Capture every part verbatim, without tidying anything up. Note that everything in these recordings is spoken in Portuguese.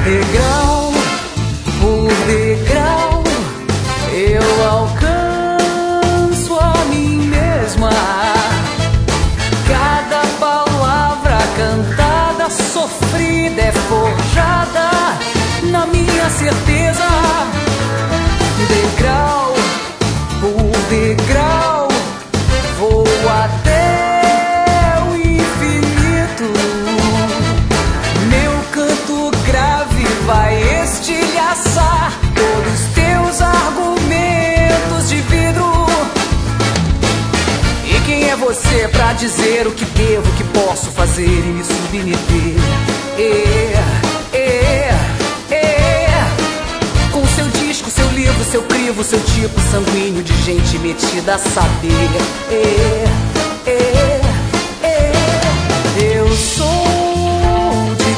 Degrau por degrau eu alcanço a mim mesma. Cada palavra cantada, sofrida, é forjada na minha certeza. Degrau por degrau vou até o infinito. Meu canto grave vai estilhaçar todos os teus argumentos de vidro. E quem é você pra dizer o que devo, o que posso fazer e me submeter? É, é, é. Com seu disco, seu livro, seu crivo, seu tipo sanguíneo de gente metida a saber. É, é, é. Eu sou de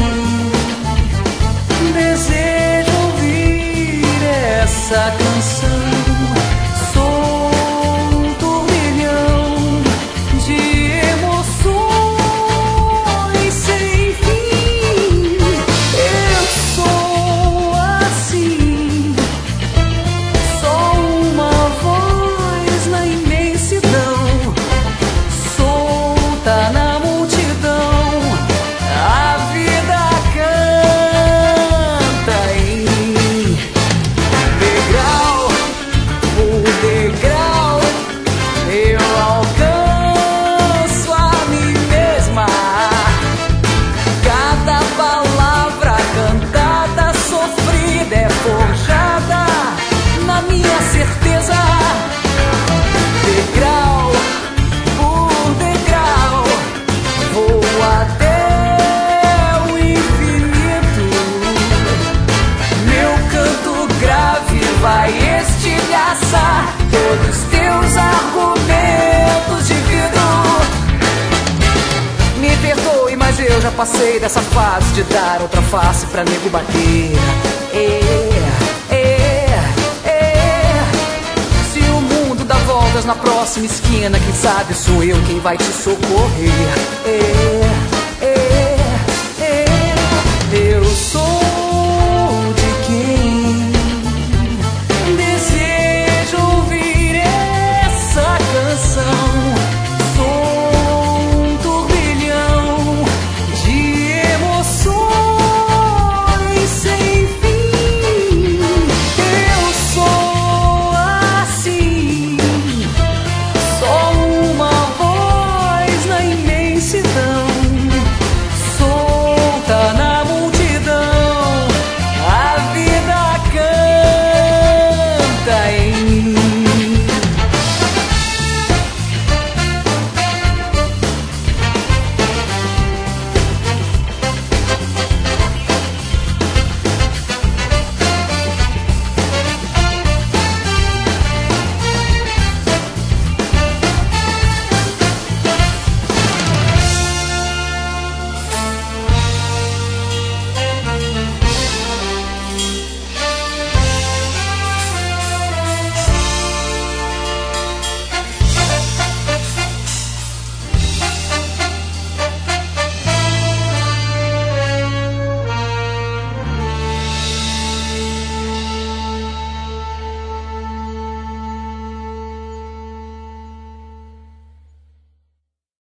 quem deseja ouvir essa canção. Sou um turbilhão de emoções sem fim. Eu sou assim, só uma voz na imensidão, solta na multidão. A vida canta em mim. Degrau por degrau eu alcanço a mim mesma. Cada palavra cantada, sofrida, é forjada na minha certeza. Degrau por degrau vou até o infinito. Meu canto grave vai estilhaçar todos os teus argumentos de vidro. Me perdoe, mas eu já passei dessa fase de dar outra face pra nego bater. É, é, é. Se o mundo dá voltas na próxima esquina, quem sabe sou eu quem vai te socorrer.